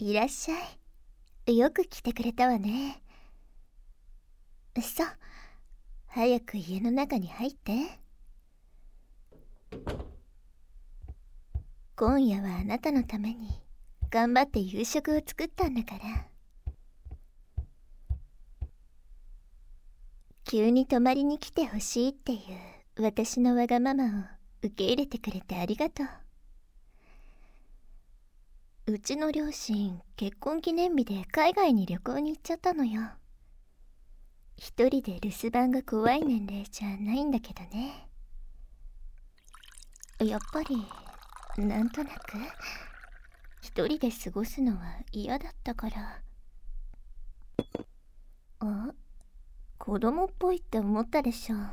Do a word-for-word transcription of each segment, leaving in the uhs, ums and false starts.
いらっしゃい。よく来てくれたわね。さあ、早く家の中に入って。今夜はあなたのために頑張って夕食を作ったんだから。急に泊まりに来てほしいっていう私のわがままを受け入れてくれてありがとう。うちの両親、結婚記念日で海外に旅行に行っちゃったのよ。一人で留守番が怖い年齢じゃないんだけどね。やっぱりなんとなく一人で過ごすのは嫌だったから。あ、子供っぽいって思ったでしょ。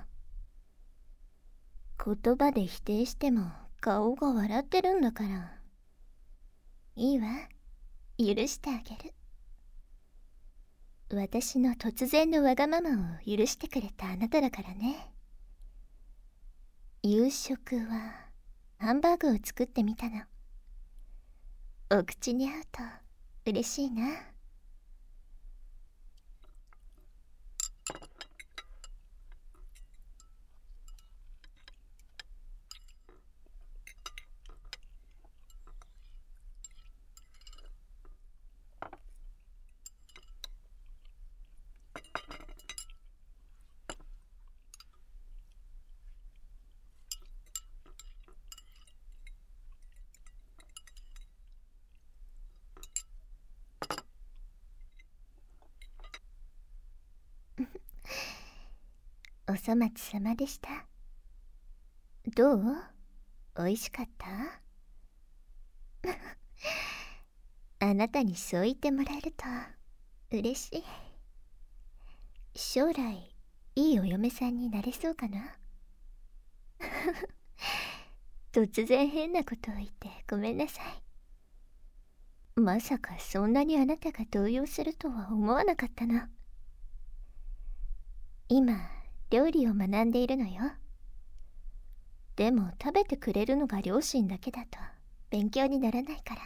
言葉で否定しても顔が笑ってるんだから。いいわ、許してあげる。私の突然のわがままを許してくれたあなただからね。夕食はハンバーグを作ってみたの。お口に合うと嬉しいな。お粗末様でした。どう？おいしかった？あなたにそう言ってもらえると嬉しい。将来いいお嫁さんになれそうかな。突然変なことを言ってごめんなさい。まさかそんなにあなたが動揺するとは思わなかったな。今料理を学んでいるのよ。でも食べてくれるのが両親だけだと勉強にならないから。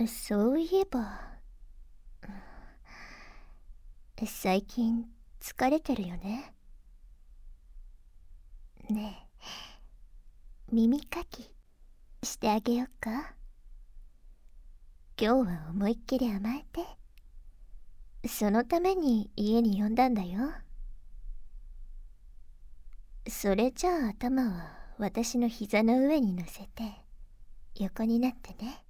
そういえば、最近疲れてるよね。ねえ、耳かきしてあげよっか。今日は思いっきり甘えて。そのために家に呼んだんだよ。それじゃあ頭は私の膝の上に乗せて横になってね。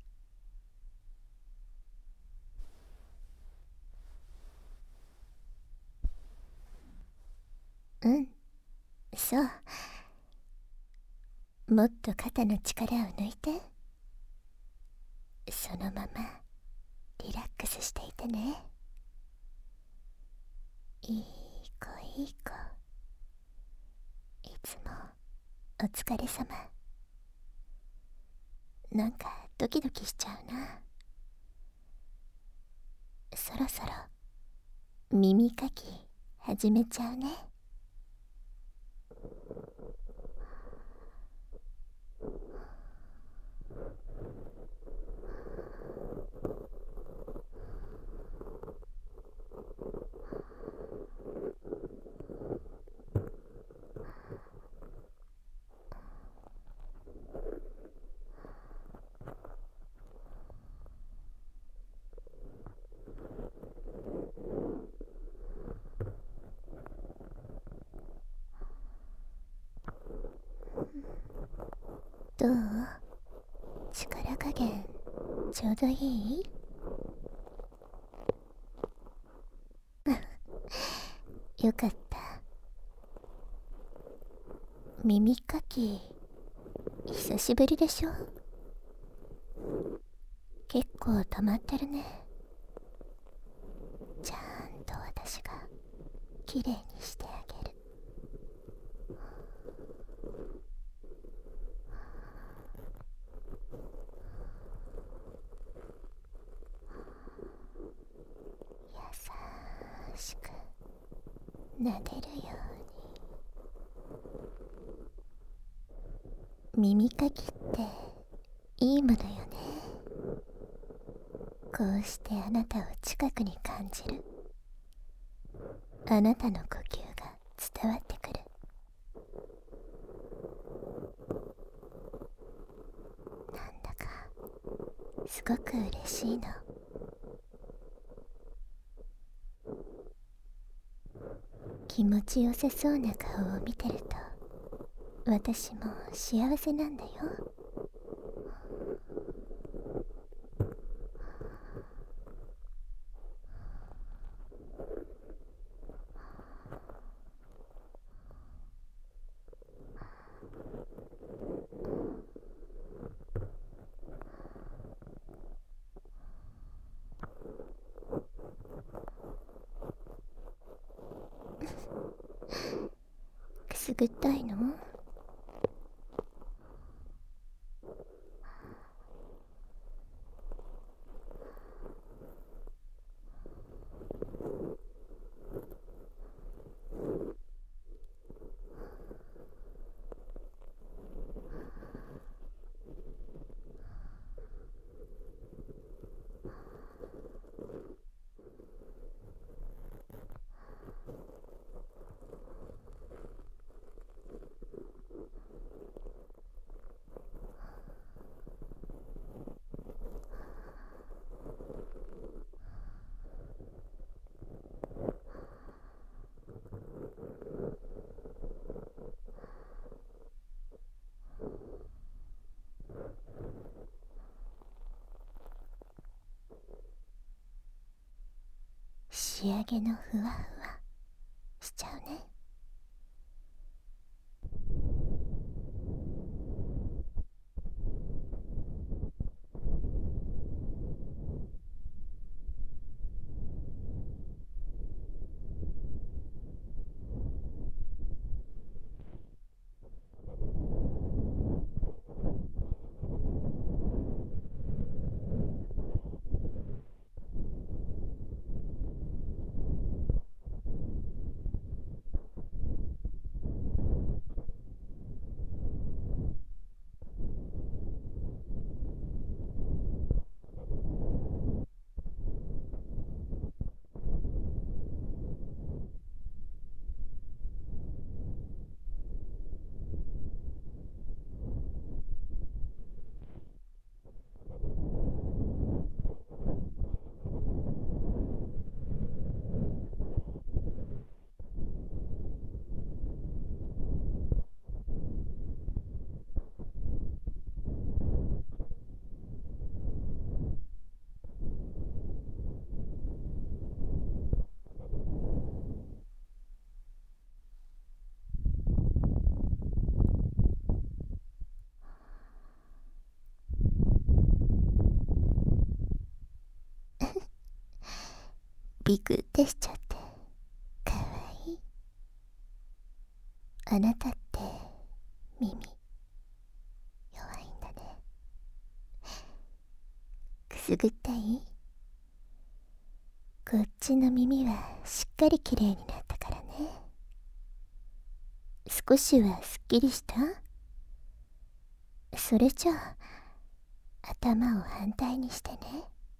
うん、そう。もっと肩の力を抜いて。そのままリラックスしていてね。いい子いい子。いつもお疲れ様。なんかドキドキしちゃうな。そろそろ耳かき始めちゃうね。どう？力加減ちょうどいい？よかった。耳かき久しぶりでしょ。結構溜まってるね。ちゃんと私がきれいにしてあげる。優しく撫でるように。耳かきっていいものようしてあなたを近くに感じる。あなたの呼吸が伝わってくる。なんだかすごく嬉しいの。気持ちよさそうな顔を見てると私も幸せなんだよ。くすぐったいの？仕上げのふわふわしちゃうね。ビクってしちゃってかわいい。あなたって耳弱いんだね。くすぐったい？こっちの耳はしっかりきれいになったからね。少しはすっきりした？それじゃあ頭を反対にしてね。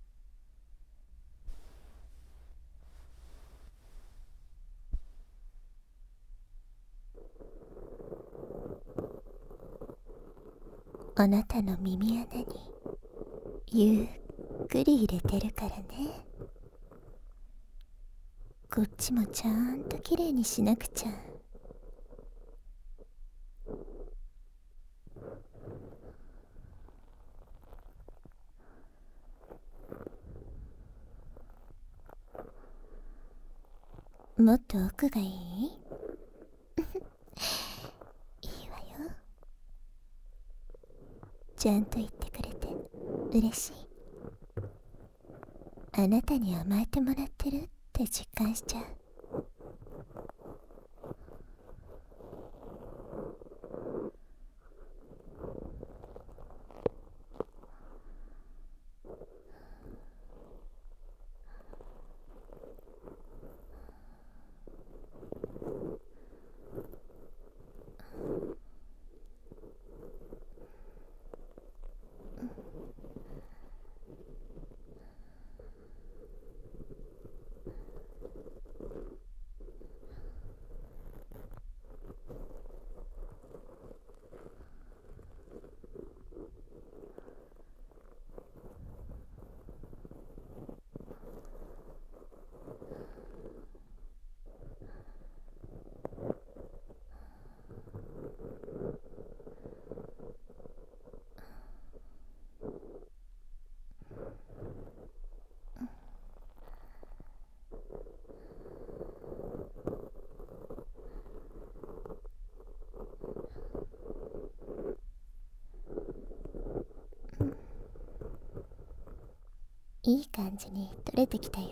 あなたの耳穴にゆっくり入れてるからね。こっちもちゃんときれいにしなくちゃ。もっと奥がいい？いいわよ。ちゃんと言ってくれて嬉しい。あなたに甘えてもらってるって実感しちゃう。 いい感じに取れてきたよ。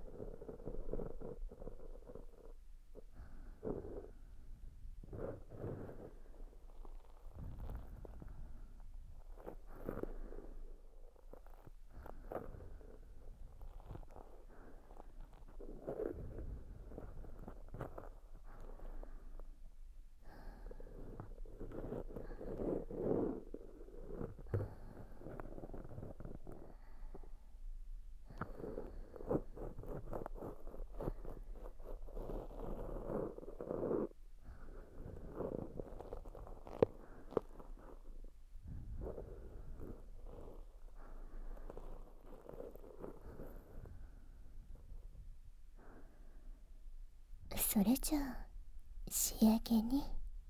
それじゃあ仕上げに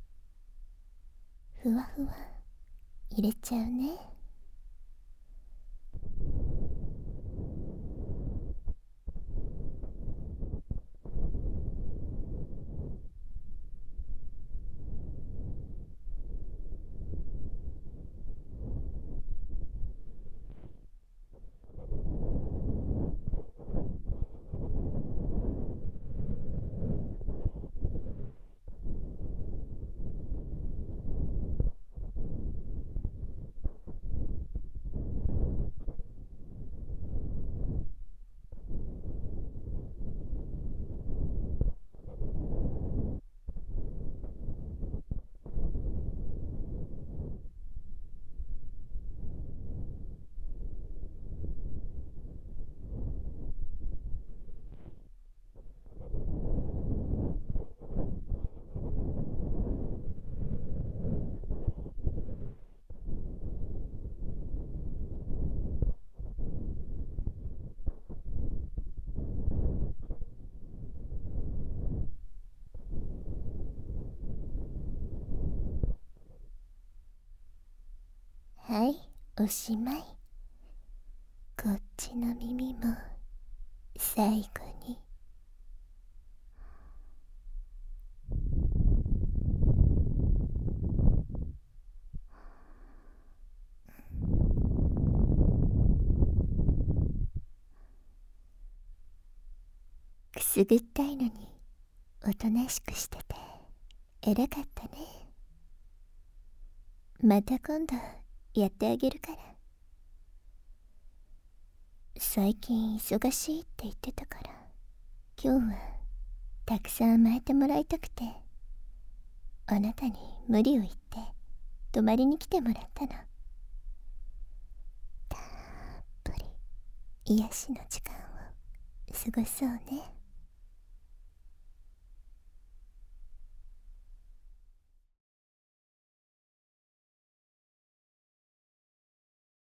ふわふわ入れちゃうね。はい、おしまい。こっちの耳も最後に。くすぐったいのにおとなしくしてて偉かったね。また今度やってあげるから。最近忙しいって言ってたから、今日はたくさん甘えてもらいたくて、あなたに無理を言って泊まりに来てもらったの。たっぷり癒しの時間を過ごそうね。